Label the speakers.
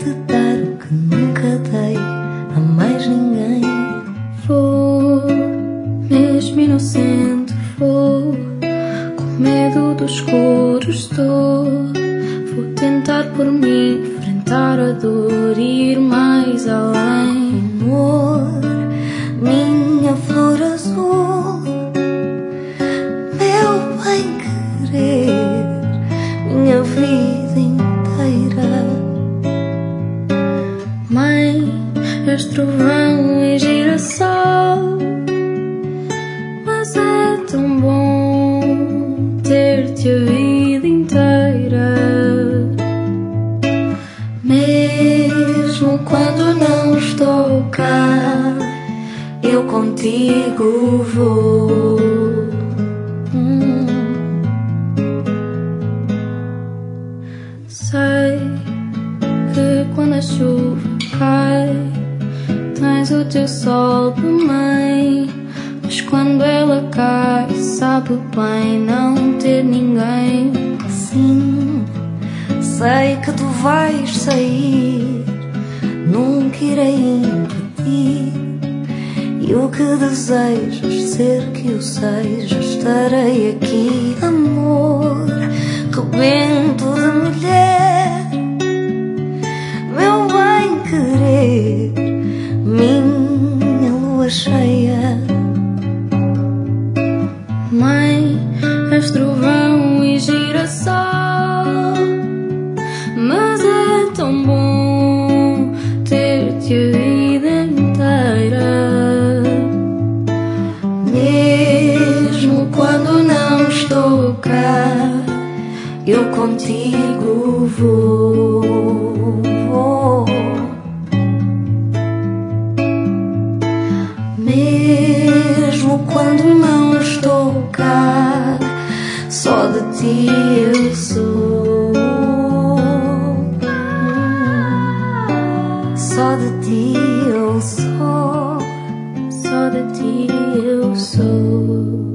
Speaker 1: te dar o que nunca dei a mais ninguém.
Speaker 2: Vou, mesmo inocente, vou, com medo do escuro estou. Vou tentar por mim enfrentar a dor e ir mais além.
Speaker 1: Amor, minha flor azul, meu bem-querer, minha vida inteira.
Speaker 2: Mãe, és trovão e girassol, mas é tão bom ter-te a vida inteira. Mesmo quando não estou cá, eu contigo vou. Sei que quando a chuva cai, tens o teu sol também. Mas quando ela cai, sabe bem não ter ninguém.
Speaker 1: Sim, sei que tu vais sair, nunca irei impedir. E o que desejas ser que eu seja, estarei aqui. Amor, rebento de mulher, meu bem-querer, minha lua cheia.
Speaker 2: Mãe, és trovão e girassol, mas é tão bom ter-te a vida inteira.
Speaker 1: Mesmo quando não estou cá, eu contigo vou. Mesmo quando não estou cá, só de ti eu sou. Só de ti eu sou.
Speaker 2: Só de ti eu sou.